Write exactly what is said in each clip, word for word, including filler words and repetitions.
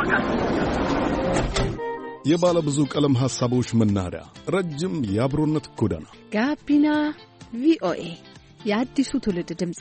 የባለ ብዙ ቀለም ሐሳቦች መናኸሪያ፣ ረጅም የአብሮነት ጎዳና ጋቢና ቪኦኤ የአዲሱ ትውልድ ድምጽ።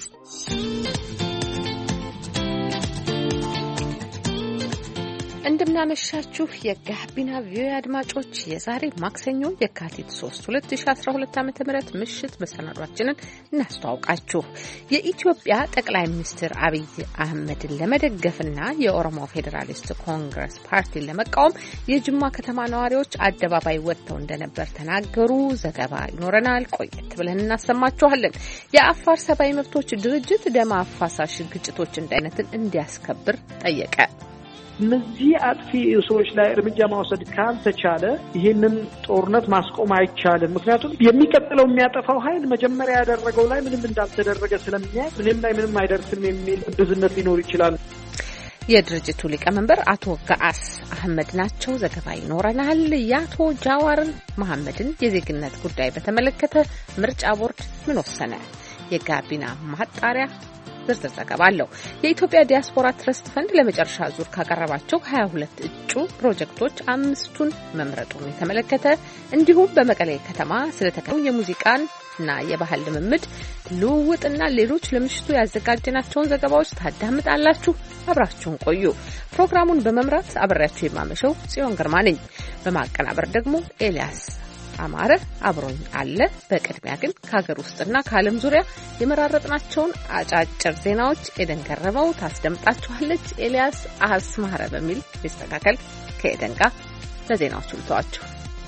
እንደምናመሻችሁ የጋቢና ቪኦኤ አድማጮች፣ የዛሬ ማክሰኞ የካቲት ሶስት ሁለት ሺህ አስራ ሁለት ዓ.ም ምሽት መሰናዷችንን እናስተዋውቃችሁ። የኢትዮጵያ ጠቅላይ ሚኒስትር አብይ አህመድን ለመደገፍና የኦሮሞ ፌዴራሊስት ኮንግረስ ፓርቲን ለመቃወም የጅማ ከተማ ነዋሪዎች አደባባይ ወጥተው እንደነበር ተናገሩ። ዘገባ ይኖረናል፣ ቆየት ብለን እናሰማችኋለን። የአፋር ሰብአዊ መብቶች ድርጅት ደም አፋሳሽ ግጭቶች እንዳይነትን እንዲያስከብር ጠየቀ። እነዚህ አጥፊ ሰዎች ላይ እርምጃ ማውሰድ ካልተቻለ ይህንን ጦርነት ማስቆም አይቻልም። ምክንያቱም የሚቀጥለው የሚያጠፋው ኃይል መጀመሪያ ያደረገው ላይ ምንም እንዳልተደረገ ስለሚያይ ምንም ላይ ምንም አይደርስም የሚል ብዝነት ሊኖር ይችላል። የድርጅቱ ሊቀመንበር አቶ ጋአስ አህመድ ናቸው። ዘገባ ይኖረናል። የአቶ ጃዋርን መሐመድን የዜግነት ጉዳይ በተመለከተ ምርጫ ቦርድ ምን ወሰነ? የጋቢና ማጣሪያ ዝርዝር ዘገባ አለው። የኢትዮጵያ ዲያስፖራ ትረስት ፈንድ ለመጨረሻ ዙር ካቀረባቸው ሀያ ሁለት እጩ ፕሮጀክቶች አምስቱን መምረጡን የተመለከተ እንዲሁም በመቀሌ ከተማ ስለተካሄደው የሙዚቃና የባህል ልምምድ ልውውጥና ሌሎች ለምሽቱ ያዘጋጀናቸውን ዘገባዎች ታዳምጣላችሁ። አብራችሁን ቆዩ። ፕሮግራሙን በመምራት አብሬያችሁ የማመሸው ጽዮን ግርማ ነኝ። በማቀናበር ደግሞ ኤልያስ አማረ አብሮኝ አለ። በቅድሚያ ግን ከሀገር ውስጥና ከዓለም ዙሪያ የመራረጥናቸውን አጫጭር ዜናዎች ኤደን ገረመው ታስደምጣችኋለች። ኤልያስ አስማረ በሚል ይስተካከል። ከኤደን ጋር ለዜናዎቹ ልተዋችሁ።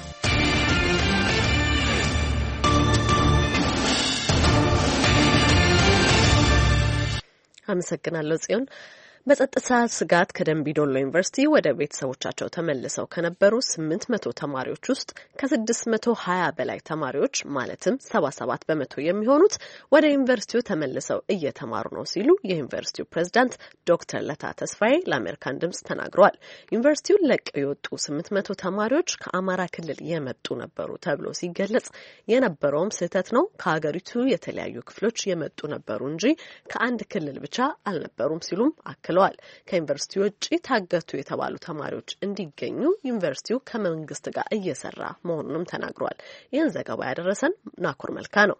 አመሰግናለሁ ጽዮን። በጸጥታ ስጋት ከደንቢ ዶሎ ዩኒቨርሲቲ ወደ ቤተሰቦቻቸው ተመልሰው ከነበሩ ስምንት መቶ ተማሪዎች ውስጥ ከስድስት መቶ ሀያ በላይ ተማሪዎች ማለትም ሰባ ሰባት በመቶ የሚሆኑት ወደ ዩኒቨርሲቲው ተመልሰው እየተማሩ ነው ሲሉ የዩኒቨርሲቲው ፕሬዝዳንት ዶክተር ለታ ተስፋዬ ለአሜሪካን ድምጽ ተናግረዋል። ዩኒቨርሲቲውን ለቀው የወጡ ስምንት መቶ ተማሪዎች ከአማራ ክልል የመጡ ነበሩ ተብሎ ሲገለጽ የነበረውም ስህተት ነው። ከሀገሪቱ የተለያዩ ክፍሎች የመጡ ነበሩ እንጂ ከአንድ ክልል ብቻ አልነበሩም ሲሉም አክለዋል። ከዩኒቨርሲቲ ውጪ ታገቱ የተባሉ ተማሪዎች እንዲገኙ ዩኒቨርሲቲው ከመንግስት ጋር እየሰራ መሆኑንም ተናግሯል። ይህን ዘገባ ያደረሰን ናኮር መልካ ነው።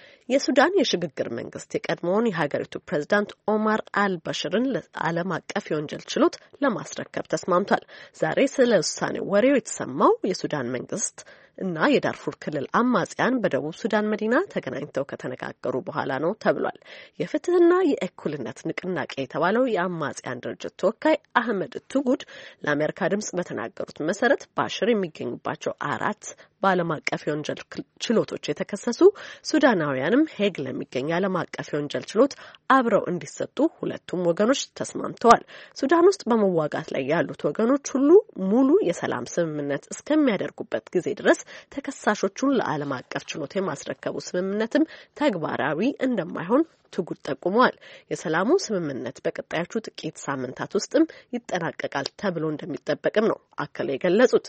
የሱዳን የሽግግር መንግስት የቀድሞውን የሀገሪቱ ፕሬዝዳንት ኦማር አልበሽርን ለዓለም አቀፍ የወንጀል ችሎት ለማስረከብ ተስማምቷል። ዛሬ ስለ ውሳኔው ወሬው የተሰማው የሱዳን መንግስት እና የዳርፉር ክልል አማጽያን በደቡብ ሱዳን መዲና ተገናኝተው ከተነጋገሩ በኋላ ነው ተብሏል። የፍትህና የእኩልነት ንቅናቄ የተባለው የአማጽያን ድርጅት ተወካይ አህመድ ቱጉድ ለአሜሪካ ድምጽ በተናገሩት መሰረት ባሽር የሚገኙባቸው አራት በዓለም አቀፍ የወንጀል ችሎቶች የተከሰሱ ሱዳናውያንም ሄግ ለሚገኝ ዓለም አቀፍ የወንጀል ችሎት አብረው እንዲሰጡ ሁለቱም ወገኖች ተስማምተዋል። ሱዳን ውስጥ በመዋጋት ላይ ያሉት ወገኖች ሁሉ ሙሉ የሰላም ስምምነት እስከሚያደርጉበት ጊዜ ድረስ ተከሳሾቹን ለዓለም አቀፍ ችሎት የማስረከቡ ስምምነትም ተግባራዊ እንደማይሆን ትጉድ ጠቁመዋል። የሰላሙ ስምምነት በቀጣዮቹ ጥቂት ሳምንታት ውስጥም ይጠናቀቃል ተብሎ እንደሚጠበቅም ነው አክለው የገለጹት።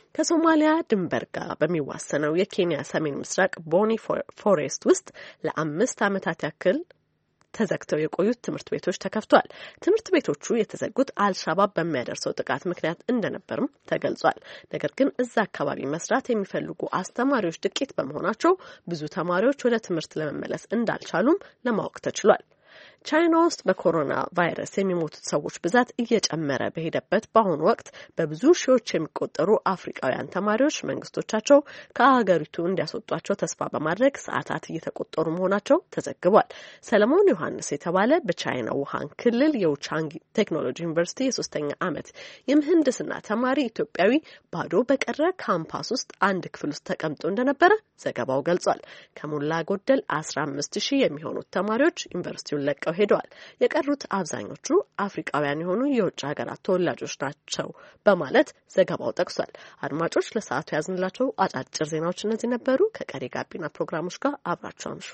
ከሶማሊያ ድንበር ጋር በሚዋሰነው የኬንያ ሰሜን ምስራቅ ቦኒ ፎሬስት ውስጥ ለአምስት ዓመታት ያክል ተዘግተው የቆዩት ትምህርት ቤቶች ተከፍቷል። ትምህርት ቤቶቹ የተዘጉት አልሻባብ በሚያደርሰው ጥቃት ምክንያት እንደነበርም ተገልጿል። ነገር ግን እዛ አካባቢ መስራት የሚፈልጉ አስተማሪዎች ጥቂት በመሆናቸው ብዙ ተማሪዎች ወደ ትምህርት ለመመለስ እንዳልቻሉም ለማወቅ ተችሏል። ቻይና ውስጥ በኮሮና ቫይረስ የሚሞቱት ሰዎች ብዛት እየጨመረ በሄደበት በአሁኑ ወቅት በብዙ ሺዎች የሚቆጠሩ አፍሪካውያን ተማሪዎች መንግስቶቻቸው ከሀገሪቱ እንዲያስወጧቸው ተስፋ በማድረግ ሰዓታት እየተቆጠሩ መሆናቸው ተዘግቧል። ሰለሞን ዮሐንስ የተባለ በቻይና ውሃን ክልል የውቻንግ ቴክኖሎጂ ዩኒቨርሲቲ የሶስተኛ ዓመት የምህንድስና ተማሪ ኢትዮጵያዊ ባዶ በቀረ ካምፓስ ውስጥ አንድ ክፍል ውስጥ ተቀምጦ እንደነበረ ዘገባው ገልጿል። ከሞላ ጎደል አስራ አምስት ሺህ የሚሆኑት ተማሪዎች ዩኒቨርሲቲውን ለቀው ሄደዋል። የቀሩት አብዛኞቹ አፍሪካውያን የሆኑ የውጭ ሀገራት ተወላጆች ናቸው በማለት ዘገባው ጠቅሷል። አድማጮች ለሰዓቱ ያዝንላቸው አጫጭር ዜናዎች እነዚህ ነበሩ። ከቀሪ ጋቢና ፕሮግራሞች ጋር አብራችሁ አምሹ።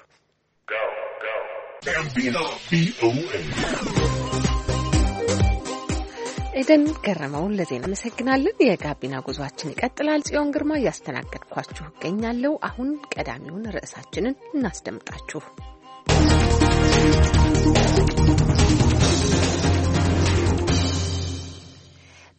ኤደን ገረመውን ለዜና አመሰግናለን። የጋቢና ጉዟችን ይቀጥላል። ጽዮን ግርማ እያስተናገድኳችሁ እገኛለሁ። አሁን ቀዳሚውን ርዕሳችንን እናስደምጣችሁ።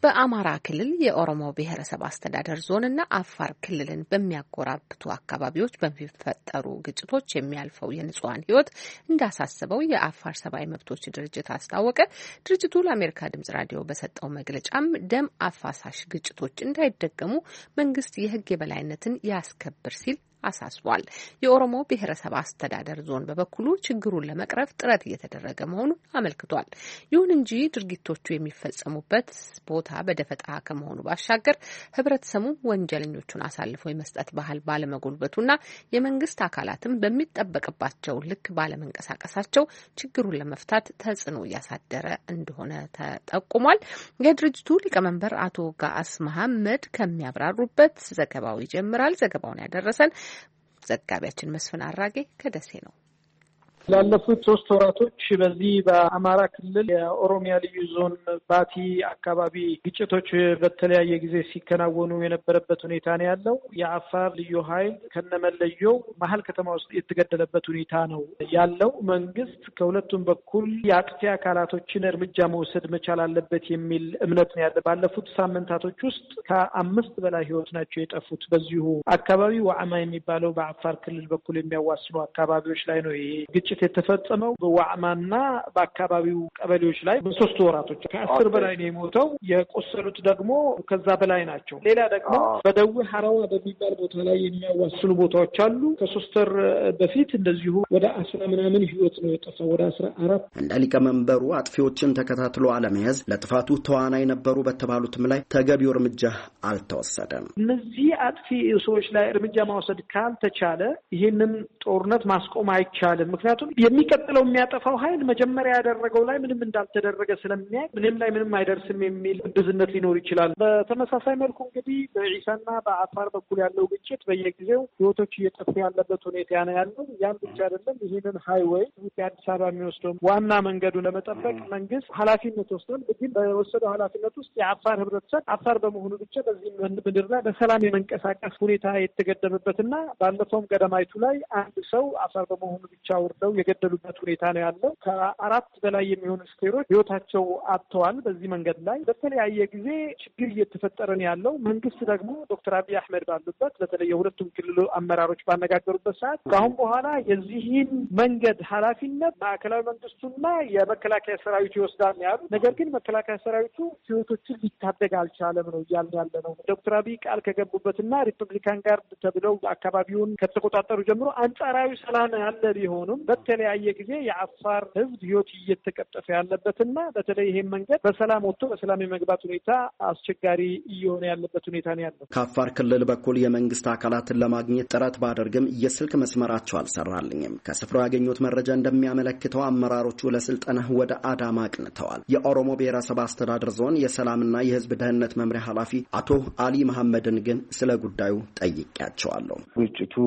በአማራ ክልል የኦሮሞ ብሔረሰብ አስተዳደር ዞንና አፋር ክልልን በሚያጎራብቱ አካባቢዎች በሚፈጠሩ ግጭቶች የሚያልፈው የንጹሃን ሕይወት እንዳሳሰበው የአፋር ሰብአዊ መብቶች ድርጅት አስታወቀ። ድርጅቱ ለአሜሪካ ድምጽ ራዲዮ በሰጠው መግለጫም ደም አፋሳሽ ግጭቶች እንዳይደገሙ መንግስት የሕግ የበላይነትን ያስከብር ሲል አሳስቧል። የኦሮሞ ብሔረሰብ አስተዳደር ዞን በበኩሉ ችግሩን ለመቅረፍ ጥረት እየተደረገ መሆኑን አመልክቷል። ይሁን እንጂ ድርጊቶቹ የሚፈጸሙበት ቦታ በደፈጣ ከመሆኑ ባሻገር ህብረተሰቡ ወንጀለኞቹን አሳልፎ የመስጠት ባህል ባለመጎልበቱና የመንግስት አካላትም በሚጠበቅባቸው ልክ ባለመንቀሳቀሳቸው ችግሩን ለመፍታት ተጽዕኖ እያሳደረ እንደሆነ ተጠቁሟል። የድርጅቱ ሊቀመንበር አቶ ጋአስ መሐመድ ከሚያብራሩበት ዘገባው ይጀምራል። ዘገባውን ያደረሰን ዘጋቢያችን መስፍን አራጌ ከደሴ ነው። ላለፉት ሶስት ወራቶች በዚህ በአማራ ክልል የኦሮሚያ ልዩ ዞን ባቲ አካባቢ ግጭቶች በተለያየ ጊዜ ሲከናወኑ የነበረበት ሁኔታ ነው ያለው። የአፋር ልዩ ኃይል ከነመለየው መሀል ከተማ ውስጥ የተገደለበት ሁኔታ ነው ያለው። መንግስት ከሁለቱም በኩል የአጥፊ አካላቶችን እርምጃ መውሰድ መቻል አለበት የሚል እምነት ነው ያለ። ባለፉት ሳምንታቶች ውስጥ ከአምስት በላይ ህይወት ናቸው የጠፉት በዚሁ አካባቢ ዋዕማ የሚባለው በአፋር ክልል በኩል የሚያዋስኑ አካባቢዎች ላይ ነው ይሄ ግጭት የተፈጸመው። በዋዕማና በአካባቢው ቀበሌዎች ላይ በሶስት ወራቶች ከአስር በላይ ነው የሞተው። የቆሰሉት ደግሞ ከዛ በላይ ናቸው። ሌላ ደግሞ በደዌ ሐራዋ በሚባል ቦታ ላይ የሚያዋስኑ ቦታዎች አሉ። ከሶስት ወር በፊት እንደዚሁ ወደ አስራ ምናምን ህይወት ነው የጠፋው፣ ወደ አስራ አራት። እንደ ሊቀመንበሩ አጥፊዎችን ተከታትሎ አለመያዝ ለጥፋቱ ተዋናይ ነበሩ በተባሉትም ላይ ተገቢው እርምጃ አልተወሰደም። እነዚህ አጥፊ ሰዎች ላይ እርምጃ ማውሰድ ካልተቻለ ይህንን ጦርነት ማስቆም አይቻልም። ምክንያቱም የሚቀጥለው የሚያጠፋው ኃይል መጀመሪያ ያደረገው ላይ ምንም እንዳልተደረገ ስለሚያውቅ ምንም ላይ ምንም አይደርስም የሚል ብዝነት ሊኖር ይችላል። በተመሳሳይ መልኩ እንግዲህ በኢሳና በአፋር በኩል ያለው ግጭት በየጊዜው ህይወቶች እየጠፉ ያለበት ሁኔታ ነው ያለው። ያን ብቻ አይደለም። ይህንን ሃይዌይ የአዲስ አበባ የሚወስደው ዋና መንገዱ ለመጠበቅ መንግስት ኃላፊነት ወስዷል። ግን በወሰደው ኃላፊነት ውስጥ የአፋር ህብረተሰብ አፋር በመሆኑ ብቻ በዚህ ምድር ላይ በሰላም የመንቀሳቀስ ሁኔታ የተገደበበትና ባለፈውም ገደማይቱ ላይ አንድ ሰው አፋር በመሆኑ ብቻ ወርደው የገደሉበት ሁኔታ ነው ያለው። ከአራት በላይ የሚሆኑ ስቴሮች ህይወታቸው አጥተዋል። በዚህ መንገድ ላይ በተለያየ ጊዜ ችግር እየተፈጠረ ነው ያለው። መንግስት ደግሞ ዶክተር አብይ አህመድ ባሉበት በተለይ የሁለቱም ክልል አመራሮች ባነጋገሩበት ሰዓት ከአሁን በኋላ የዚህን መንገድ ኃላፊነት ማዕከላዊ መንግስቱና የመከላከያ ሰራዊቱ ይወስዳል ያሉ፣ ነገር ግን መከላከያ ሰራዊቱ ህይወቶችን ሊታደግ አልቻለም ነው እያልን ያለ ነው። ዶክተር አብይ ቃል ከገቡበትና ሪፐብሊካን ጋርድ ተብለው አካባቢውን ከተቆጣጠሩ ጀምሮ አንጻራዊ ሰላም ያለ ቢሆንም በተለያየ ጊዜ የአፋር ህዝብ ህይወት እየተቀጠፈ ያለበትና በተለይ ይሄን መንገድ በሰላም ወጥቶ በሰላም የመግባት ሁኔታ አስቸጋሪ እየሆነ ያለበት ሁኔታ ነው ያለው። ከአፋር ክልል በኩል የመንግስት አካላትን ለማግኘት ጥረት ባደርግም የስልክ መስመራቸው አልሰራልኝም። ከስፍራው ያገኙት መረጃ እንደሚያመለክተው አመራሮቹ ለስልጠና ወደ አዳማ አቅንተዋል። የኦሮሞ ብሔረሰብ አስተዳደር ዞን የሰላምና የህዝብ ደህንነት መምሪያ ኃላፊ አቶ አሊ መሐመድን ግን ስለ ጉዳዩ ጠይቄያቸዋለሁ። ግጭቱ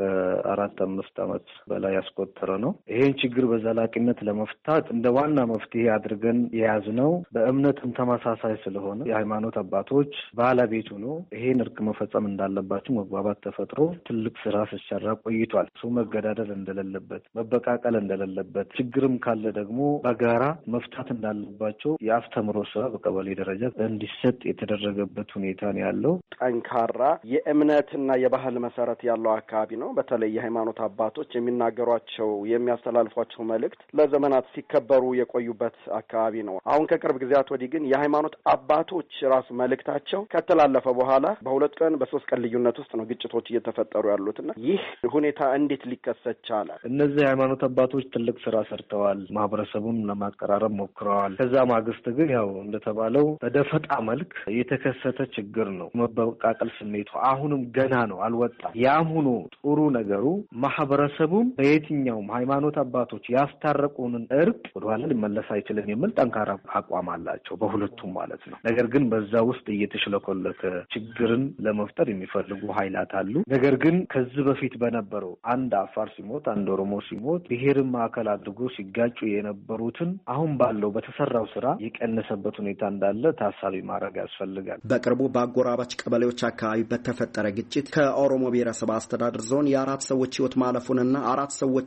ከአራት አምስት ዓመት በላይ ያስቆጠረ ነው። ይሄን ችግር በዘላቂነት ለመፍታት እንደ ዋና መፍትሄ አድርገን የያዝነው በእምነትም ተመሳሳይ ስለሆነ የሃይማኖት አባቶች ባለቤቱ ነው ይሄን እርቅ መፈጸም እንዳለባቸው መግባባት ተፈጥሮ ትልቅ ስራ ሲሰራ ቆይቷል። ሰው መገዳደል እንደሌለበት፣ መበቃቀል እንደሌለበት፣ ችግርም ካለ ደግሞ በጋራ መፍታት እንዳለባቸው የአስተምሮ ስራ በቀበሌ ደረጃ እንዲሰጥ የተደረገበት ሁኔታ ነው ያለው። ጠንካራ የእምነትና የባህል መሰረት ያለው አካባቢ ነው። በተለይ የሃይማኖት አባቶች የሚናገሯቸው የሚያስተላልፏቸው መልእክት ለዘመናት ሲከበሩ የቆዩበት አካባቢ ነው። አሁን ከቅርብ ጊዜያት ወዲህ ግን የሃይማኖት አባቶች ራሱ መልእክታቸው ከተላለፈ በኋላ በሁለት ቀን በሶስት ቀን ልዩነት ውስጥ ነው ግጭቶች እየተፈጠሩ ያሉትና ይህ ሁኔታ እንዴት ሊከሰት ቻለ? እነዚህ የሃይማኖት አባቶች ትልቅ ስራ ሰርተዋል። ማህበረሰቡን ለማቀራረብ ሞክረዋል። ከዛ ማግስት ግን ያው እንደተባለው በደፈጣ መልክ የተከሰተ ችግር ነው። መበቃቀል ስሜቱ አሁንም ገና ነው፣ አልወጣም። ያም ሆኖ ጥሩ ነገሩ ማህበረሰቡን በየትኛውም ሃይማኖት አባቶች ያስታረቁንን እርቅ ወደኋላ ሊመለስ አይችልም የሚል ጠንካራ አቋም አላቸው በሁለቱም ማለት ነው። ነገር ግን በዛ ውስጥ እየተሽለኮለከ ችግርን ለመፍጠር የሚፈልጉ ኃይላት አሉ። ነገር ግን ከዚህ በፊት በነበረው አንድ አፋር ሲሞት አንድ ኦሮሞ ሲሞት ብሔርን ማዕከል አድርጎ ሲጋጩ የነበሩትን አሁን ባለው በተሰራው ስራ የቀነሰበት ሁኔታ እንዳለ ታሳቢ ማድረግ ያስፈልጋል። በቅርቡ በአጎራባች ቀበሌዎች አካባቢ በተፈጠረ ግጭት ከኦሮሞ ብሔረሰብ አስተዳደር ዞን የአራት ሰዎች ህይወት ማለፉንና አራት ሰዎችን መቁሰ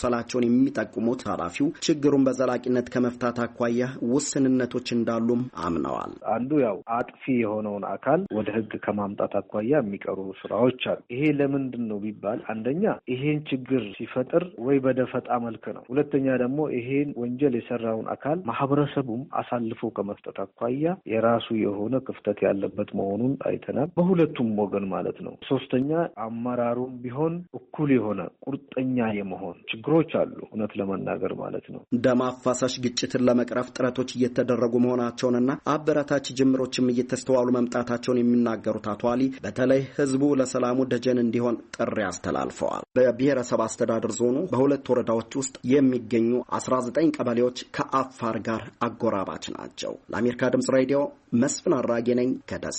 መቁሰላቸውን የሚጠቁሙት ኃላፊው ችግሩን በዘላቂነት ከመፍታት አኳያ ውስንነቶች እንዳሉም አምነዋል። አንዱ ያው አጥፊ የሆነውን አካል ወደ ሕግ ከማምጣት አኳያ የሚቀሩ ስራዎች አሉ። ይሄ ለምንድን ነው ቢባል አንደኛ ይሄን ችግር ሲፈጥር ወይ በደፈጣ መልክ ነው። ሁለተኛ ደግሞ ይሄን ወንጀል የሰራውን አካል ማህበረሰቡም አሳልፎ ከመስጠት አኳያ የራሱ የሆነ ክፍተት ያለበት መሆኑን አይተናል። በሁለቱም ወገን ማለት ነው። ሶስተኛ አመራሩም ቢሆን እኩል የሆነ ቁርጠኛ የመሆን ችግሮች አሉ። እውነት ለመናገር ማለት ነው። ደም አፋሳሽ ግጭትን ለመቅረፍ ጥረቶች እየተደረጉ መሆናቸውንና አበረታች ጅምሮችም እየተስተዋሉ መምጣታቸውን የሚናገሩት አቶ አሊ በተለይ ህዝቡ ለሰላሙ ደጀን እንዲሆን ጥሪ አስተላልፈዋል። በብሔረሰብ አስተዳደር ዞኑ በሁለት ወረዳዎች ውስጥ የሚገኙ አስራ ዘጠኝ ቀበሌዎች ከአፋር ጋር አጎራባች ናቸው። ለአሜሪካ ድምጽ ሬዲዮ መስፍን አራጌ ነኝ ከደሴ።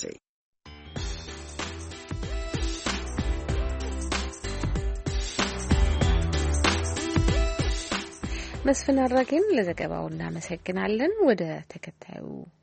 መስፍን አራጌን ለዘገባው እናመሰግናለን። ወደ ተከታዩ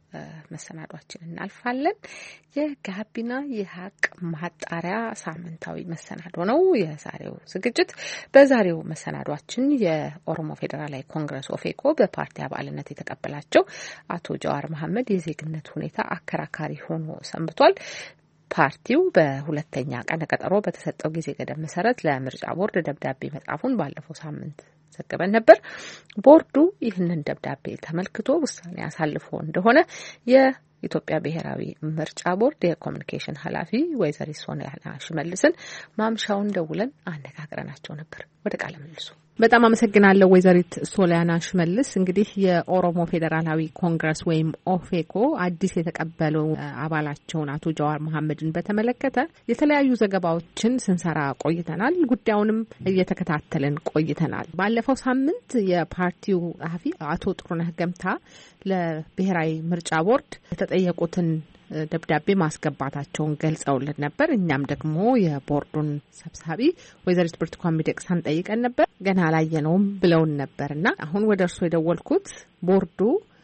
መሰናዷችን እናልፋለን። የጋቢና የሀቅ ማጣሪያ ሳምንታዊ መሰናዶ ነው የዛሬው ዝግጅት። በዛሬው መሰናዷችን የኦሮሞ ፌዴራላዊ ኮንግረስ ኦፌኮ በፓርቲ አባልነት የተቀበላቸው አቶ ጃዋር መሐመድ የዜግነት ሁኔታ አከራካሪ ሆኖ ሰንብቷል። ፓርቲው በሁለተኛ ቀነ ቀጠሮ በተሰጠው ጊዜ ገደብ መሰረት ለምርጫ ቦርድ ደብዳቤ መጻፉን ባለፈው ሳምንት ዘግበን ነበር። ቦርዱ ይህንን ደብዳቤ ተመልክቶ ውሳኔ አሳልፎ እንደሆነ የኢትዮጵያ ብሔራዊ ምርጫ ቦርድ የኮሚኒኬሽን ኃላፊ ወይዘሪት ሶሊያና ሽመልስን ማምሻውን ደውለን አነጋግረናቸው ነበር። ወደ ቃለ መልሱ በጣም አመሰግናለሁ ወይዘሪት ሶሊያና ሽመልስ። እንግዲህ የኦሮሞ ፌዴራላዊ ኮንግረስ ወይም ኦፌኮ አዲስ የተቀበለው አባላቸውን አቶ ጃዋር መሐመድን በተመለከተ የተለያዩ ዘገባዎችን ስንሰራ ቆይተናል። ጉዳዩንም እየተከታተልን ቆይተናል። ባለፈው ሳምንት የፓርቲው ጸሐፊ አቶ ጥሩነህ ገምታ ለብሔራዊ ምርጫ ቦርድ የተጠየቁትን ደብዳቤ ማስገባታቸውን ገልጸውልን ነበር። እኛም ደግሞ የቦርዱን ሰብሳቢ ወይዘሪት ብርቱካን ሚደቅሳን ጠይቀን ነበር። ገና አላየነውም ብለውን ነበርና አሁን ወደ እርሱ የደወልኩት ቦርዱ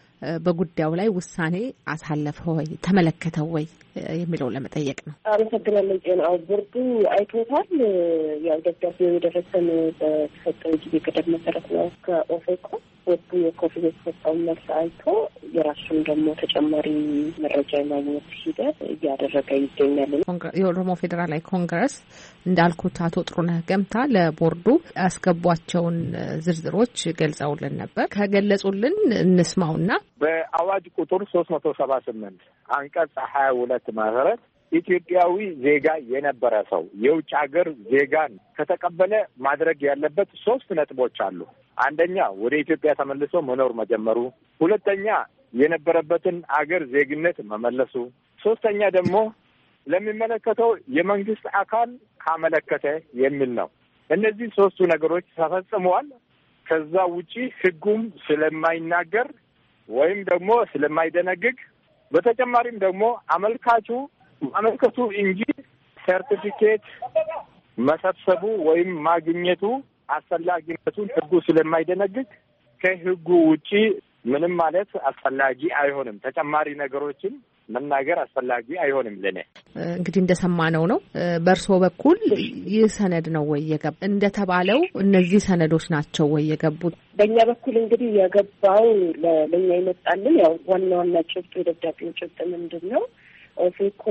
በጉዳዩ ላይ ውሳኔ አሳለፈ ወይ ተመለከተው ወይ የሚለው ለመጠየቅ ነው። አመሰግናለሁ። ጤና ቦርዱ አይቶታል። ያው ደብዳቤው የደረሰን በተሰጠው ጊዜ ገደብ መሰረት ነው ከኦፌኮ። ቦርዱ የኮፊ የተሰጠውን መልስ አይቶ የራሱን ደግሞ ተጨማሪ መረጃ የማግኘት ሂደት እያደረገ ይገኛል። የኦሮሞ ፌዴራላዊ ኮንግረስ እንዳልኩት አቶ ጥሩነህ ገምታ ለቦርዱ ያስገቧቸውን ዝርዝሮች ገልጸውልን ነበር። ከገለጹልን እንስማውና በአዋጅ ቁጥር ሶስት መቶ ሰባ ስምንት አንቀጽ ሀያ ሁለት መሰረት ኢትዮጵያዊ ዜጋ የነበረ ሰው የውጭ ሀገር ዜጋን ከተቀበለ ማድረግ ያለበት ሶስት ነጥቦች አሉ። አንደኛ ወደ ኢትዮጵያ ተመልሶ መኖር መጀመሩ፣ ሁለተኛ የነበረበትን አገር ዜግነት መመለሱ፣ ሶስተኛ ደግሞ ለሚመለከተው የመንግስት አካል ካመለከተ የሚል ነው። እነዚህ ሶስቱ ነገሮች ተፈጽመዋል። ከዛ ውጪ ህጉም ስለማይናገር ወይም ደግሞ ስለማይደነግግ በተጨማሪም ደግሞ አመልካቹ ማመልከቱ እንጂ ሰርቲፊኬት መሰብሰቡ ወይም ማግኘቱ አስፈላጊነቱን ህጉ ስለማይደነግግ ከህጉ ውጪ ምንም ማለት አስፈላጊ አይሆንም። ተጨማሪ ነገሮችን መናገር አስፈላጊ አይሆንም። ለኔ እንግዲህ እንደሰማነው ነው። በእርስዎ በኩል ይህ ሰነድ ነው ወይ የገባ እንደተባለው እነዚህ ሰነዶች ናቸው ወይ የገቡት? በእኛ በኩል እንግዲህ የገባው ለኛ ይመጣልን ያው ዋና ዋና ጭብጡ የደብዳቤው ጭብጥ ምንድን ነው? ኦፌኮ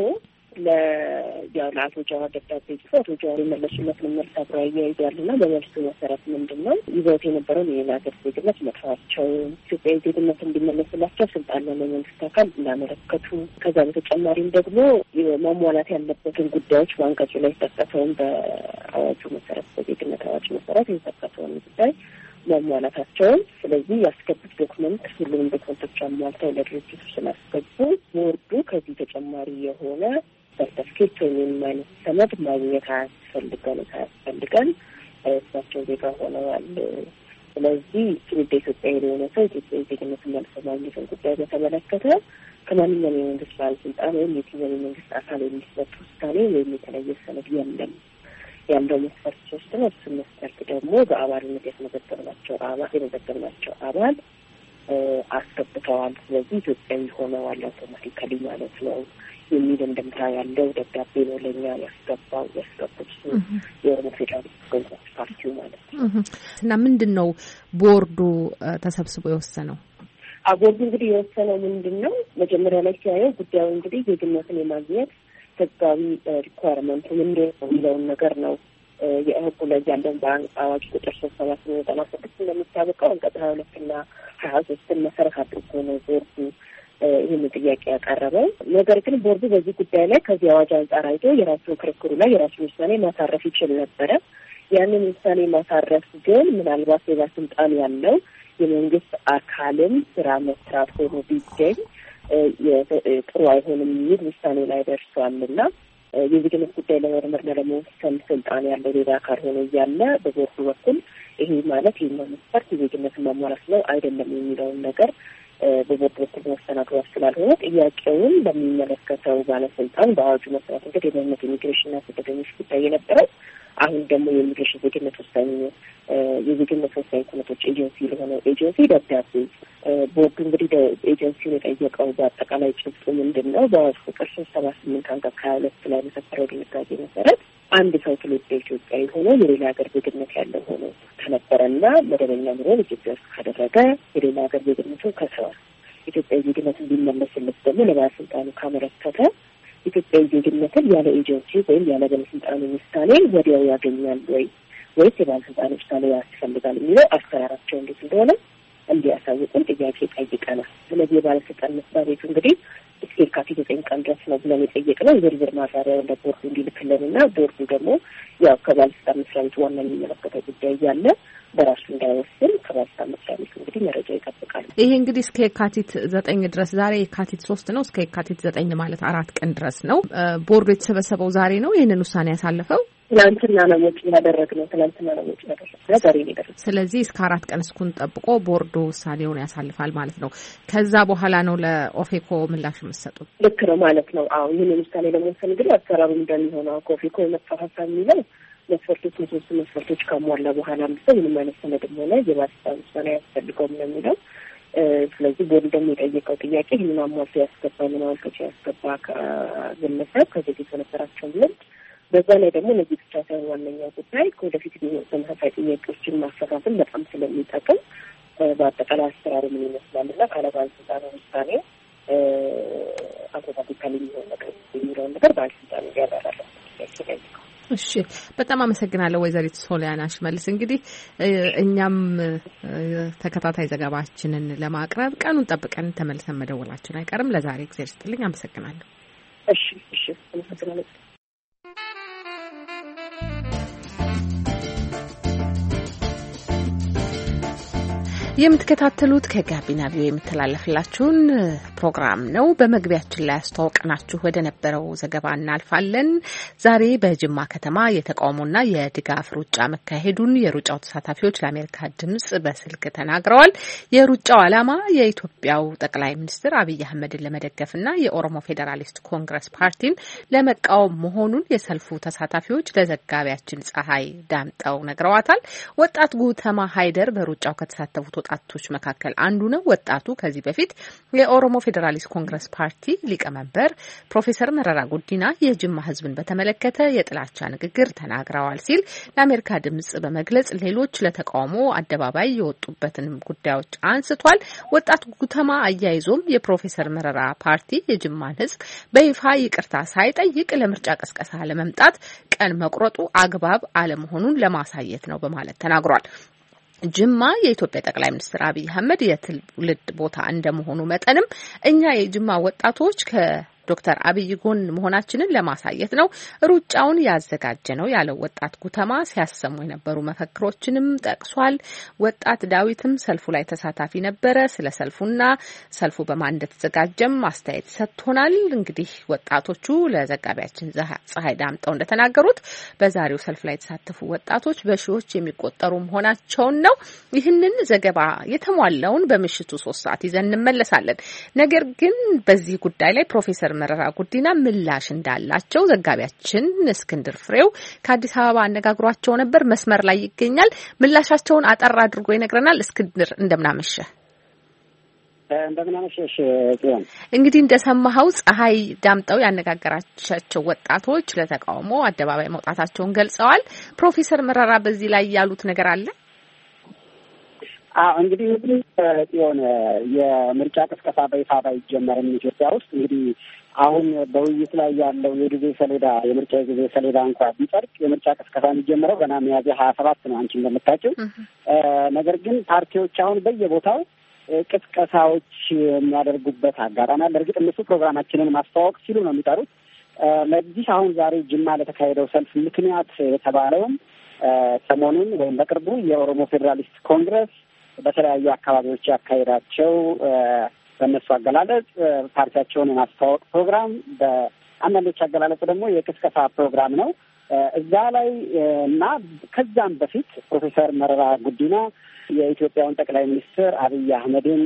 ለያው ለአቶ ጃዋር ደብዳቤ ጽፎ አቶ ጃዋር የመለሱለት መልስ አብሮ ያያይዛልና በመልሱ መሰረት ምንድን ነው ይዘውት የነበረውን የሌላ ሀገር ዜግነት መጥፋቸው፣ ኢትዮጵያዊ ዜግነት እንዲመለስላቸው ስልጣን ለመንግስት አካል እንዳመለከቱ፣ ከዛ በተጨማሪም ደግሞ ማሟላት ያለበትን ጉዳዮች በአንቀጹ ላይ የተጠቀሰውን በአዋጁ መሰረት በዜግነት አዋጅ መሰረት የተጠቀሰውን ጉዳይ ማሟላታቸውን፣ ስለዚህ ያስገቡት ዶክመንት ሁሉንም ዶክመንቶች አሟልተው ለድርጅቱ ስላስገቡ ቦርዱ ከዚህ ተጨማሪ የሆነ ሰርተፍኬት ወይም አይነት ሰነድ ማግኘት አያስፈልገን አያስፈልገን እሳቸው ዜጋ ሆነዋል። ስለዚህ ትውልደ ኢትዮጵያዊ የሆነ ሰው ኢትዮጵያዊ ዜግነት መልሶ ማግኘትን ጉዳይ በተመለከተ ከማንኛውም የመንግስት ባለስልጣን ወይም የትኛውም የመንግስት አካል የሚሰጥ ውሳኔ ወይም የተለየ ሰነድ የለም ያለው መስፈርት ሶስት ነው። እሱ መስፈርት ደግሞ በአባልነት የተመዘገብናቸው አባል የመዘገብናቸው አባል አስገብተዋል። ስለዚህ ኢትዮጵያዊ ሆነዋል አውቶማቲካሊ ማለት ነው የሚል እንደምታ ያለው ደብዳቤ ነው ለኛ ያስገባው ያስገቡት የኦሮሞ ፌዴራሊስት ኮንግረስ ፓርቲው ማለት ነው። እና ምንድነው ቦርዱ ተሰብስቦ የወሰነው? ቦርዱ እንግዲህ የወሰነው ምንድነው መጀመሪያ ላይ ሲያየው ጉዳዩ እንግዲህ ዜግነትን የማግኘት ህጋዊ ሪኳየርመንት ምንድን ነው የሚለውን ነገር ነው የህጉ ላይ ያለውን በአዋጅ ቁጥር ሶስት ሰባት ዘጠና ስድስት እንደሚታወቀው አንቀጽ ሀያ ሁለት እና ሀያ ሶስትን መሰረት አድርጎ ነው ቦርዱ ይህን ጥያቄ ያቀረበው። ነገር ግን ቦርዱ በዚህ ጉዳይ ላይ ከዚህ አዋጅ አንጻር አይቶ የራሱን ክርክሩ ላይ የራሱን ውሳኔ ማሳረፍ ይችል ነበረ። ያንን ውሳኔ ማሳረፍ ግን ምናልባት ሌላ ስልጣን ያለው የመንግስት አካልም ስራ መስራት ሆኖ ቢገኝ ጥሩ አይሆንም የሚል ውሳኔ ላይ ደርሷልና የዜግነት ጉዳይ ለመርመርና ለመወሰን ስልጣን ያለው ሌላ አካል ሆኖ እያለ በቦርዱ በኩል ይሄ ማለት ይህ መስፈርት የዜግነትን ማሟላት ነው አይደለም የሚለውን ነገር በቦርዱ በኩል መወሰን አግባብ ስላልሆነ ጥያቄውን በሚመለከተው ባለስልጣን በአዋጁ መሰረት እንግዲህ የደህንነት ኢሚግሬሽንና ስደተኞች ጉዳይ የነበረው አሁን ደግሞ የኢሚግሬሽን ዜግነት ወሳኝ የዜግነት ወሳኝ ኩነቶች ኤጀንሲ ለሆነው ኤጀንሲ ደብዳቤ ቦርዱ እንግዲህ ኤጀንሲውን የጠየቀው በአጠቃላይ ጭብጡ ምንድን ነው? በአዋጅ ቁጥር ሶስት ሰባ ስምንት አንቀጽ ሀያ ሁለት ላይ በሰፈረው ድንጋጌ መሰረት አንድ ሰው ትውልደ ኢትዮጵያዊ ሆኖ የሌላ ሀገር ዜግነት ያለው ሆኖ ከነበረና መደበኛ ኑሮን ኢትዮጵያ ውስጥ ካደረገ የሌላ ሀገር ዜግነቱን ከሰዋል ኢትዮጵያዊ ዜግነት እንዲመለስለት ደግሞ ለባለስልጣኑ ካመለከተ ኢትዮጵያዊ ዜግነትን ያለ ኤጀንሲ ወይም ያለ ባለስልጣኑ ውሳኔ ወዲያው ያገኛል ወይ ወይስ የባለስልጣኑ ውሳኔ ያስፈልጋል የሚለው አሰራራቸው እንዴት እንደሆነ እንዲያሳውቁን ጥያቄ ጠይቀናል። ስለዚህ የባለስልጣን መስሪያ ቤቱ እንግዲህ እስከ የካቲት ዘጠኝ ቀን ድረስ ነው ብለን የጠየቅነው ዝርዝር ማብራሪያ ለቦርዱ እንዲልክልንና ቦርዱ ደግሞ ያው ከባለስልጣን መስሪያ ቤቱ ዋና የሚመለከተው ጉዳይ እያለ በራሱ እንዳይወስን ከባለስልጣን መስሪያ ቤቱ እንግዲህ መረጃ ይጠብቃል። ይሄ እንግዲህ እስከ የካቲት ዘጠኝ ድረስ ዛሬ የካቲት ሶስት ነው። እስከ የካቲት ዘጠኝ ማለት አራት ቀን ድረስ ነው። ቦርዱ የተሰበሰበው ዛሬ ነው ይህንን ውሳኔ ያሳለፈው። ትናንትና ነው ወጪ ያደረግነው ትናንትና ነው ወጪ ያደረግነው ዛሬ ነው ያደረግነው። ስለዚህ እስከ አራት ቀን እስኩን ጠብቆ ቦርዱ ውሳኔውን ያሳልፋል ማለት ነው። ከዛ በኋላ ነው ለኦፌኮ ምላሽ የምትሰጡት? ልክ ነው ማለት ነው። አዎ ይህንን ውሳኔ ለመወሰን እንግዲህ አሰራሩ እንደሚሆነው ከኦፌኮ የመጣው ሀሳብ የሚለው መስፈርቶች ሶስት መስፈርቶች ከሟላ በኋላ አምስት ምንም አይነት ሰነድም ሆነ የባለስልጣን ውሳኔ ያስፈልገውም ነው የሚለው። ስለዚህ ቦርዱ ደግሞ የጠየቀው ጥያቄ ይህንን አሟልቶ ያስገባ ምናልከቻ ያስገባ ግለሰብ ከዚህ ጊዜ በነበራቸው ልምድ በዛ ላይ ደግሞ እነዚህ ብቻ ሳይሆን ዋነኛው ጉዳይ ከወደፊት ተመሳሳይ ጥያቄዎችን ማስተካከል በጣም ስለሚጠቅም በአጠቃላይ አሰራሩ ምን ይመስላልና ካለባለስልጣኑ ውሳኔ አውቶማቲካሊ የሚሆን ነገር የሚለውን ነገር ባለስልጣኑ ያደርጋል። እሺ፣ በጣም አመሰግናለሁ ወይዘሪት ሶሊያና ሽመልስ። እንግዲህ እኛም ተከታታይ ዘገባችንን ለማቅረብ ቀኑን ጠብቀን ተመልሰን መደወላችን አይቀርም። ለዛሬ እግዚአብሔር ይስጥልኝ። አመሰግናለሁ። እሺ፣ እሺ፣ አመሰግናለሁ። የምትከታተሉት ከጋቢና ቪኦኤ የምትላለፍላችሁን ፕሮግራም ነው። በመግቢያችን ላይ አስተዋውቀናችሁ ወደ ነበረው ዘገባ እናልፋለን። ዛሬ በጅማ ከተማ የተቃውሞና የድጋፍ ሩጫ መካሄዱን የሩጫው ተሳታፊዎች ለአሜሪካ ድምጽ በስልክ ተናግረዋል። የሩጫው ዓላማ የኢትዮጵያው ጠቅላይ ሚኒስትር አብይ አህመድን ለመደገፍና የኦሮሞ ፌዴራሊስት ኮንግረስ ፓርቲን ለመቃወም መሆኑን የሰልፉ ተሳታፊዎች ለዘጋቢያችን ፀሐይ ዳምጠው ነግረዋታል። ወጣት ጉተማ ሃይደር በሩጫው ከተሳተፉት ወጣቶች መካከል አንዱ ነው። ወጣቱ ከዚህ በፊት የኦሮሞ ፌዴራሊስት ኮንግረስ ፓርቲ ሊቀመንበር ፕሮፌሰር መረራ ጉዲና የጅማ ሕዝብን በተመለከተ የጥላቻ ንግግር ተናግረዋል ሲል ለአሜሪካ ድምጽ በመግለጽ ሌሎች ለተቃውሞ አደባባይ የወጡበትን ጉዳዮች አንስቷል። ወጣቱ ጉተማ አያይዞም የፕሮፌሰር መረራ ፓርቲ የጅማን ሕዝብ በይፋ ይቅርታ ሳይጠይቅ ለምርጫ ቀስቀሳ ለመምጣት ቀን መቁረጡ አግባብ አለመሆኑን ለማሳየት ነው በማለት ተናግሯል። ጅማ የኢትዮጵያ ጠቅላይ ሚኒስትር አብይ አህመድ የትውልድ ቦታ እንደመሆኑ መጠንም እኛ የጅማ ወጣቶች ከዶክተር አብይ ጎን መሆናችንን ለማሳየት ነው ሩጫውን ያዘጋጀ ነው ያለው ወጣት ጉተማ ሲያሰሙ የነበሩ መፈክሮችንም ጠቅሷል። ወጣት ዳዊትም ሰልፉ ላይ ተሳታፊ ነበረ። ስለ ሰልፉና ሰልፉ በማን እንደተዘጋጀም አስተያየት ሰጥቶናል። እንግዲህ ወጣቶቹ ለዘጋቢያችን ፀሐይ ዳምጠው እንደተናገሩት በዛሬው ሰልፍ ላይ የተሳተፉ ወጣቶች በሺዎች የሚቆጠሩ መሆናቸውን ነው። ይህንን ዘገባ የተሟላውን በምሽቱ ሶስት ሰዓት ይዘን እንመለሳለን። ነገር ግን በዚህ ጉዳይ ላይ ፕሮፌሰር መረራ ጉዲና ምላሽ እንዳላቸው ዘጋቢያችን እስክንድር ፍሬው ከአዲስ አበባ አነጋግሯቸው ነበር። መስመር ላይ ይገኛል። ምላሻቸውን አጠር አድርጎ ይነግረናል። እስክንድር እንደምናመሸ። እንደምናመሸሽ ጽዮን። እንግዲህ እንደሰማኸው ፀሐይ ዳምጠው ያነጋገራቻቸው ወጣቶች ለተቃውሞ አደባባይ መውጣታቸውን ገልጸዋል። ፕሮፌሰር መረራ በዚህ ላይ ያሉት ነገር አለ? አዎ እንግዲህ ጽዮን የምርጫ ቅስቀሳ በይፋ ባይጀመርም ኢትዮጵያ ውስጥ እንግዲህ አሁን በውይይት ላይ ያለው የጊዜ ሰሌዳ የምርጫ የጊዜ ሰሌዳ እንኳን ቢጸድቅ የምርጫ ቅስቀሳ የሚጀምረው ገና ሚያዝያ ሀያ ሰባት ነው አንቺ እንደምታውቂው። ነገር ግን ፓርቲዎች አሁን በየቦታው ቅስቀሳዎች የሚያደርጉበት አጋጣሚ አለ። እርግጥ እነሱ ፕሮግራማችንን ማስተዋወቅ ሲሉ ነው የሚጠሩት። ለዚህ አሁን ዛሬ ጅማ ለተካሄደው ሰልፍ ምክንያት የተባለውም ሰሞኑን ወይም በቅርቡ የኦሮሞ ፌዴራሊስት ኮንግረስ በተለያዩ አካባቢዎች ያካሄዳቸው በእነሱ አገላለጽ ፓርቲያቸውን የማስተዋወቅ ፕሮግራም፣ በአንዳንዶች አገላለጽ ደግሞ የቅስቀሳ ፕሮግራም ነው። እዛ ላይ እና ከዛም በፊት ፕሮፌሰር መረራ ጉዲና የኢትዮጵያውን ጠቅላይ ሚኒስትር አብይ አህመድን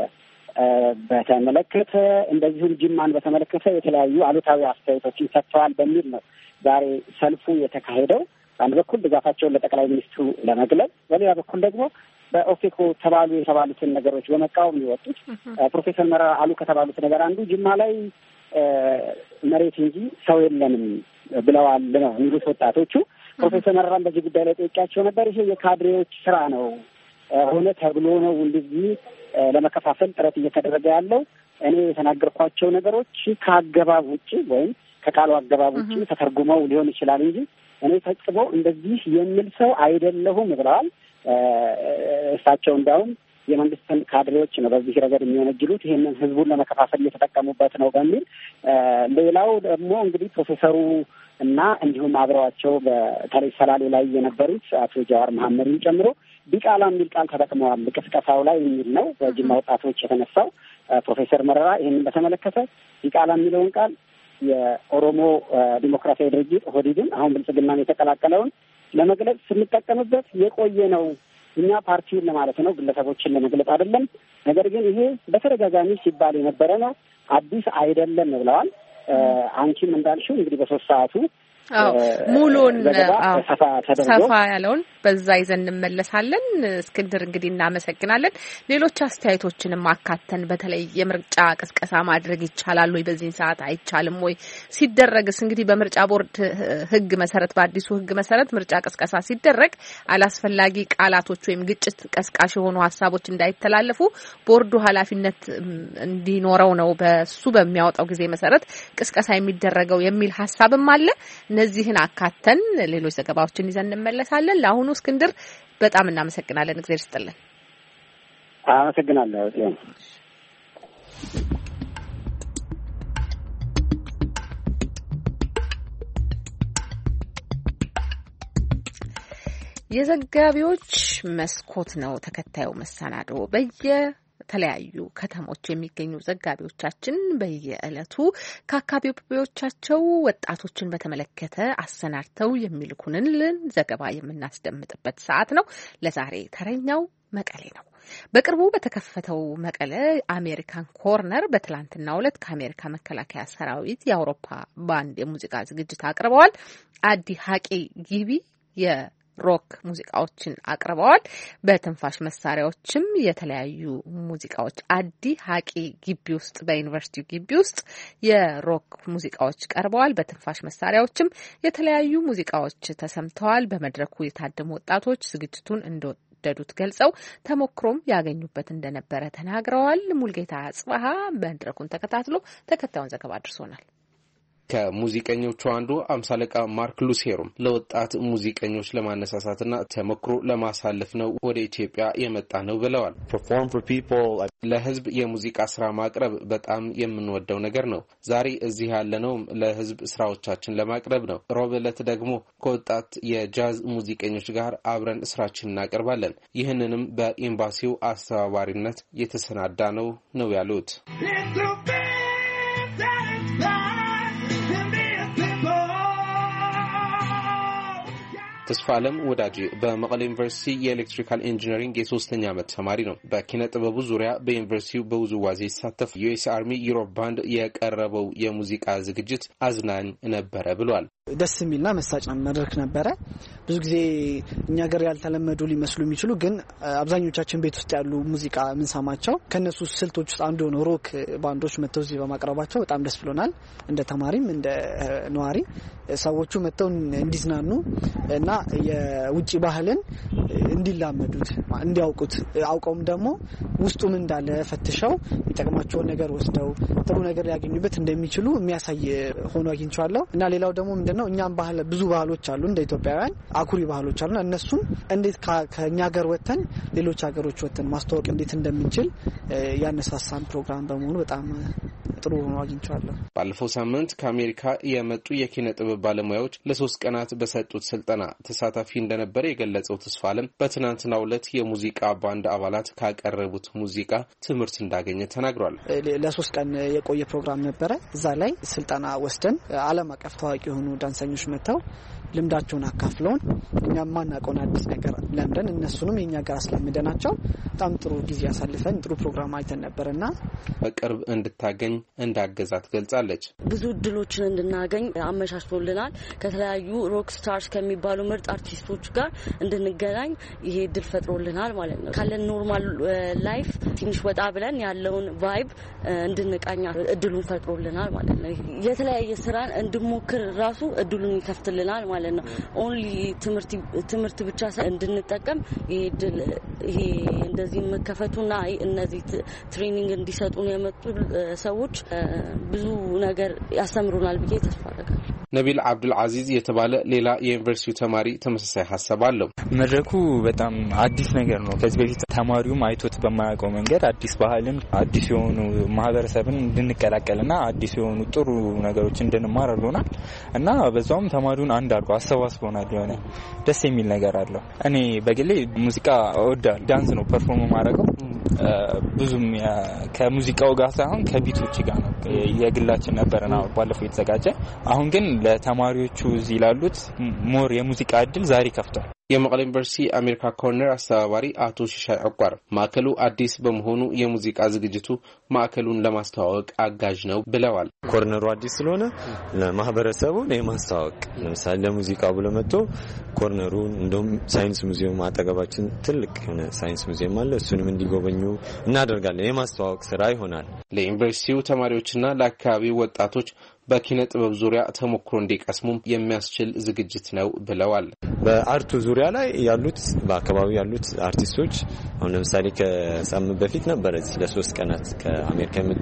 በተመለከተ እንደዚሁም ጅማን በተመለከተ የተለያዩ አሉታዊ አስተያየቶችን ሰጥተዋል በሚል ነው ዛሬ ሰልፉ የተካሄደው። በአንድ በኩል ድጋፋቸውን ለጠቅላይ ሚኒስትሩ ለመግለጽ፣ በሌላ በኩል ደግሞ በኦፌኮ ተባሉ የተባሉትን ነገሮች በመቃወም የወጡት ፕሮፌሰር መረራ አሉ ከተባሉት ነገር አንዱ ጅማ ላይ መሬት እንጂ ሰው የለንም ብለዋል ነው የሚሉት ወጣቶቹ። ፕሮፌሰር መረራን በዚህ ጉዳይ ላይ ጠይቄያቸው ነበር። ይሄ የካድሬዎች ስራ ነው ሆነ ተብሎ ነው እንደዚህ ለመከፋፈል ጥረት እየተደረገ ያለው። እኔ የተናገርኳቸው ነገሮች ከአገባብ ውጭ ወይም ከቃሉ አገባብ ውጭ ተተርጉመው ሊሆን ይችላል እንጂ እኔ ፈጽሞ እንደዚህ የሚል ሰው አይደለሁም ብለዋል። እሳቸው እንዳውም የመንግስትን ካድሬዎች ነው በዚህ ረገድ የሚወነጅሉት፣ ይሄንን ህዝቡን ለመከፋፈል እየተጠቀሙበት ነው በሚል። ሌላው ደግሞ እንግዲህ ፕሮፌሰሩ እና እንዲሁም አብረዋቸው በተለይ ሰላሌ ላይ የነበሩት አቶ ጃዋር መሐመድን ጨምሮ ዲቃላ የሚል ቃል ተጠቅመዋል ቅስቀሳው ላይ የሚል ነው በጅማ ወጣቶች የተነሳው። ፕሮፌሰር መረራ ይህንን በተመለከተ ዲቃላ የሚለውን ቃል የኦሮሞ ዲሞክራሲያዊ ድርጅት ኦህዴድን አሁን ብልጽግናን የተቀላቀለውን ለመግለጽ ስንጠቀምበት የቆየ ነው። እኛ ፓርቲውን ለማለት ነው፣ ግለሰቦችን ለመግለጽ አይደለም። ነገር ግን ይሄ በተደጋጋሚ ሲባል የነበረ ነው፣ አዲስ አይደለም ብለዋል። አንቺም እንዳልሽው እንግዲህ በሶስት ሰዓቱ አዎ ሙሉን አዎ ሰፋ ያለውን በዛ ይዘን እንመለሳለን። እስክንድር እንግዲህ እናመሰግናለን። ሌሎች አስተያየቶችንም አካተን በተለይ የምርጫ ቅስቀሳ ማድረግ ይቻላል ወይ በዚህ ሰዓት አይቻልም ወይ ሲደረግስ እንግዲህ በምርጫ ቦርድ ህግ መሰረት በአዲሱ ህግ መሰረት ምርጫ ቅስቀሳ ሲደረግ አላስፈላጊ ቃላቶች ወይም ግጭት ቀስቃሽ የሆኑ ሀሳቦች እንዳይተላለፉ ቦርዱ ኃላፊነት እንዲኖረው ነው በሱ በሚያወጣው ጊዜ መሰረት ቅስቀሳ የሚደረገው የሚል ሀሳብም አለ። እነዚህን አካተን ሌሎች ዘገባዎችን ይዘን እንመለሳለን። ለአሁኑ እስክንድር በጣም እናመሰግናለን። እግዚአብሔር ይስጥልን። አመሰግናለሁ። የዘጋቢዎች መስኮት ነው ተከታዩ መሰናዶ። በየ ተለያዩ ከተሞች የሚገኙ ዘጋቢዎቻችን በየዕለቱ ከአካባቢዎቻቸው ወጣቶችን በተመለከተ አሰናድተው የሚልኩንን ዘገባ የምናስደምጥበት ሰዓት ነው። ለዛሬ ተረኛው መቀሌ ነው። በቅርቡ በተከፈተው መቀሌ አሜሪካን ኮርነር በትላንትናው ዕለት ከአሜሪካ መከላከያ ሰራዊት የአውሮፓ ባንድ የሙዚቃ ዝግጅት አቅርበዋል። አዲ ሀቂ ጊቢ የ ሮክ ሙዚቃዎችን አቅርበዋል። በትንፋሽ መሳሪያዎችም የተለያዩ ሙዚቃዎች አዲ ሀቂ ግቢ ውስጥ በዩኒቨርሲቲው ግቢ ውስጥ የሮክ ሙዚቃዎች ቀርበዋል። በትንፋሽ መሳሪያዎችም የተለያዩ ሙዚቃዎች ተሰምተዋል። በመድረኩ የታደሙ ወጣቶች ዝግጅቱን እንደወደዱት ገልጸው ተሞክሮም ያገኙበት እንደነበረ ተናግረዋል። ሙልጌታ ጽባሃ መድረኩን ተከታትሎ ተከታዩን ዘገባ አድርሶናል። ከሙዚቀኞቹ አንዱ አምሳ አለቃ ማርክ ሉሴሩም ለወጣት ሙዚቀኞች ለማነሳሳትና ተሞክሮ ለማሳለፍ ነው ወደ ኢትዮጵያ የመጣ ነው ብለዋል። ለህዝብ የሙዚቃ ስራ ማቅረብ በጣም የምንወደው ነገር ነው። ዛሬ እዚህ ያለነው ለህዝብ ስራዎቻችን ለማቅረብ ነው። ሮብ ዕለት ደግሞ ከወጣት የጃዝ ሙዚቀኞች ጋር አብረን ስራችን እናቀርባለን። ይህንንም በኤምባሲው አስተባባሪነት የተሰናዳ ነው ነው ያሉት። ተስፋለም ወዳጅ በመቀሌ ዩኒቨርሲቲ የኤሌክትሪካል ኢንጂነሪንግ የሶስተኛ ዓመት ተማሪ ነው። በኪነ ጥበቡ ዙሪያ በዩኒቨርሲቲው በውዝዋዜ ይሳተፍ። ዩኤስ አርሚ ዩሮፕ ባንድ የቀረበው የሙዚቃ ዝግጅት አዝናኝ ነበረ ብሏል። ደስ የሚልና መሳጭ መድረክ ነበረ። ብዙ ጊዜ እኛ ሀገር ያልተለመዱ ሊመስሉ የሚችሉ ግን አብዛኞቻችን ቤት ውስጥ ያሉ ሙዚቃ የምንሰማቸው ከነሱ ስልቶች ውስጥ አንዱ ነው ሮክ ባንዶች መተው እዚህ በማቅረባቸው በጣም ደስ ብሎናል። እንደ ተማሪም እንደ ነዋሪ ሰዎቹ መተው እንዲዝናኑ እና የውጪ ባህልን እንዲላመዱት እንዲያውቁት አውቀውም ደግሞ ውስጡ ምን እንዳለ ፈትሸው የሚጠቅማቸውን ነገር ወስደው ጥሩ ነገር ያገኙበት እንደሚችሉ የሚያሳይ ሆኖ አግኝቻለሁ። እና ሌላው ደግሞ ምንድነው እኛም ባህል ብዙ ባህሎች አሉ እንደ ኢትዮጵያውያን አኩሪ ባህሎች አሉና እነሱን እንዴት ከኛ ሀገር ወተን ሌሎች ሀገሮች ወተን ማስተዋወቅ እንዴት እንደምንችል ያነሳሳን ፕሮግራም በመሆኑ በጣም ጥሩ ሆኖ አግኝቻለሁ። ባለፈው ሳምንት ከአሜሪካ የመጡ የኪነ ጥበብ ባለሙያዎች ለሶስት ቀናት በሰጡት ስልጠና ተሳታፊ እንደነበረ የገለጸው ተስፋለም በትናንትናው ዕለት የሙዚቃ ባንድ አባላት ካቀረቡት ሙዚቃ ትምህርት እንዳገኘ ተናግሯል። ለሶስት ቀን የቆየ ፕሮግራም ነበረ። እዛ ላይ ስልጠና ወስደን ዓለም አቀፍ ታዋቂ የሆኑ ዳንሰኞች መተው ልምዳቸውን አካፍለውን እኛም ማናውቀውን አዲስ ነገር ለምደን እነሱንም የኛ ጋር አስለምደናቸው በጣም ጥሩ ጊዜ አሳልፈን ጥሩ ፕሮግራም አይተን ነበርና በቅርብ እንድታገኝ እንዳገዛት ገልጻለች። ብዙ እድሎችን እንድናገኝ አመቻችቶልናል። ከተለያዩ ሮክ ስታርስ ከሚባሉ ምርጥ አርቲስቶች ጋር እንድንገናኝ ይሄ እድል ፈጥሮልናል ማለት ነው። ካለን ኖርማል ላይፍ ትንሽ ወጣ ብለን ያለውን ቫይብ እንድንቃኛ እድሉን ፈጥሮልናል ማለት ነው። የተለያየ ስራን እንድሞክር ራሱ እድሉን ይከፍትልናል ማለት ነው። ኦንሊ ትምህርት ትምህርት ብቻ እንድንጠቀም ይሄ እድል ይሄ እንደዚህ መከፈቱና እነዚህ ትሬኒንግ እንዲሰጡን የመጡ ሰዎች ብዙ ነገር ያስተምሩናል ብዬ ተስፋ አደርጋለሁ። ነቢል አብዱል አዚዝ የተባለ ሌላ የዩኒቨርሲቲ ተማሪ ተመሳሳይ ሐሳብ አለው። መድረኩ በጣም አዲስ ነገር ነው። ከዚህ በፊት ተማሪውም አይቶት በማያውቀው መንገድ አዲስ ባህልን አዲስ የሆኑ ማህበረሰብን እንድንቀላቀልና አዲስ የሆኑ ጥሩ ነገሮች እንድንማር አድርጎናል እና በዛውም ተማሪውን አንድ አድርጎ አሰባስቦናል። የሆነ ደስ የሚል ነገር አለው። እኔ በግሌ ሙዚቃ እወዳለሁ። ዳንስ ነው ፐርፎርም ማድረገው ብዙም ከሙዚቃው ጋር ሳይሆን ከቢቶች ጋር ነው። የግላችን ነበርና ባለፈው የተዘጋጀ አሁን ግን ለተማሪዎቹ እዚህ ላሉት ሞር የሙዚቃ እድል ዛሬ ከፍቷል። የመቀሌ ዩኒቨርሲቲ አሜሪካ ኮርነር አስተባባሪ አቶ ሽሻይ አቋር ማዕከሉ አዲስ በመሆኑ የሙዚቃ ዝግጅቱ ማዕከሉን ለማስተዋወቅ አጋዥ ነው ብለዋል። ኮርነሩ አዲስ ስለሆነ ለማህበረሰቡን የማስተዋወቅ ለምሳሌ ለሙዚቃ ብሎ መጥቶ ኮርነሩን እንደውም ሳይንስ ሙዚየም አጠገባችን ትልቅ የሆነ ሳይንስ ሙዚየም አለ። እሱንም እንዲጎበኙ እናደርጋለን። የማስተዋወቅ ስራ ይሆናል። ለዩኒቨርሲቲው ተማሪዎችና ለአካባቢው ወጣቶች በኪነ ጥበብ ዙሪያ ተሞክሮ እንዲቀስሙ የሚያስችል ዝግጅት ነው ብለዋል። በአርቱ ዙሪያ ላይ ያሉት በአካባቢው ያሉት አርቲስቶች አሁን ለምሳሌ ከሳምንት በፊት ነበር እዚህ ለሶስት ቀናት ከአሜሪካ የመጡ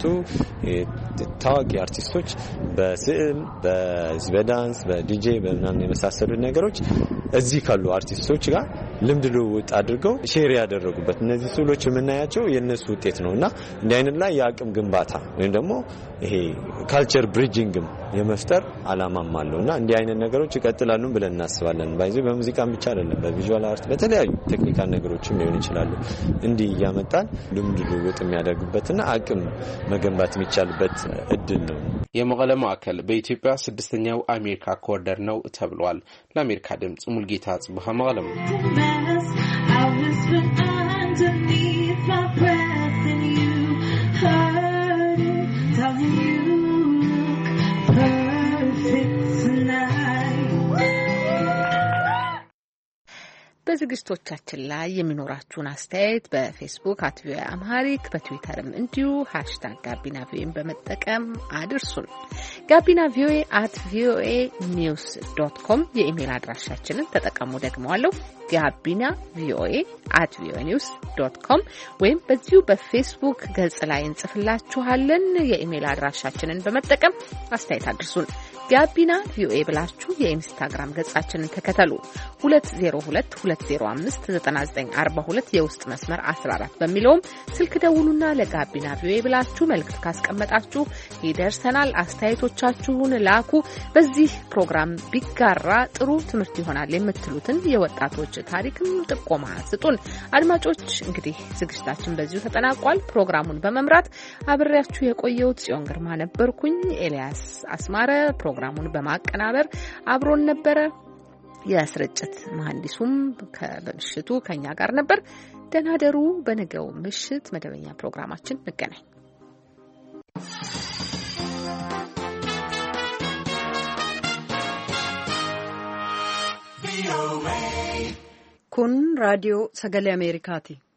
ታዋቂ አርቲስቶች በስዕል፣ በዳንስ፣ በዲጄ በምናምን የመሳሰሉት ነገሮች እዚህ ካሉ አርቲስቶች ጋር ልምድ ልውውጥ አድርገው ሼር ያደረጉበት እነዚህ ስዕሎች የምናያቸው የነሱ ውጤት ነውና እንዲህ አይነት ላይ የአቅም ግንባታ ወይም ደግሞ ይሄ ካልቸር ብሪጅንግ የመፍጠር አላማም አለውና እንዲህ አይነት ነገሮች ይቀጥላሉ ብለን እናስባለን። ባይዘ በሙዚቃም ብቻ አይደለም በቪዥዋል አርት በተለያዩ ቴክኒካል ነገሮችም ሊሆን ይችላሉ። እንዲህ ያመጣን ልምድ ልውውጥ የሚያደርጉበትና አቅም መገንባት የሚቻልበት እድል ነው። የመቀለ ማዕከል በኢትዮጵያ ስድስተኛው አሜሪካ ኮርነር ነው ተብሏል። ለአሜሪካ ድምጽ ሙልጌታ ጽብሃ መቀለም። በዝግጅቶቻችን ላይ የሚኖራችሁን አስተያየት በፌስቡክ አት ቪኦኤ አምሃሪክ በትዊተርም እንዲሁ ሃሽታግ ጋቢና ቪኦኤን በመጠቀም አድርሱን። ጋቢና ቪኦኤ አት ቪኦኤ ኒውስ ዶት ኮም የኢሜል አድራሻችንን ተጠቀሙ። ደግመዋለሁ። ጋቢና ቪኦኤ አት ቪኦኤ ኒውስ ዶት ኮም ወይም በዚሁ በፌስቡክ ገጽ ላይ እንጽፍላችኋለን። የኢሜል አድራሻችንን በመጠቀም አስተያየት አድርሱን። ጋቢና ቪኦኤ ብላችሁ የኢንስታግራም ገጻችንን ተከተሉ። ሁለት ዜሮ ሁለት ሁለት ዜሮ አምስት ዘጠና ዘጠኝ አርባ ሁለት የውስጥ መስመር አስራ አራት በሚለውም ስልክ ደውሉና ለጋቢና ቪኦኤ ብላችሁ መልእክት ካስቀመጣችሁ ይደርሰናል። አስተያየቶቻችሁን ላኩ። በዚህ ፕሮግራም ቢጋራ ጥሩ ትምህርት ይሆናል የምትሉትን የወጣቶች ታሪክም ጥቆማ ስጡን። አድማጮች እንግዲህ ዝግጅታችን በዚሁ ተጠናቋል። ፕሮግራሙን በመምራት አብሬያችሁ የቆየሁት ጽዮን ግርማ ነበርኩኝ። ኤልያስ አስማረ ፕሮግራሙን በማቀናበር አብሮን ነበረ። የስርጭት መሐንዲሱም በምሽቱ ከኛ ጋር ነበር። ደህና ደሩ። በነገው ምሽት መደበኛ ፕሮግራማችን እንገናኝ። Kun raadiyoo sagalee Ameerikaati.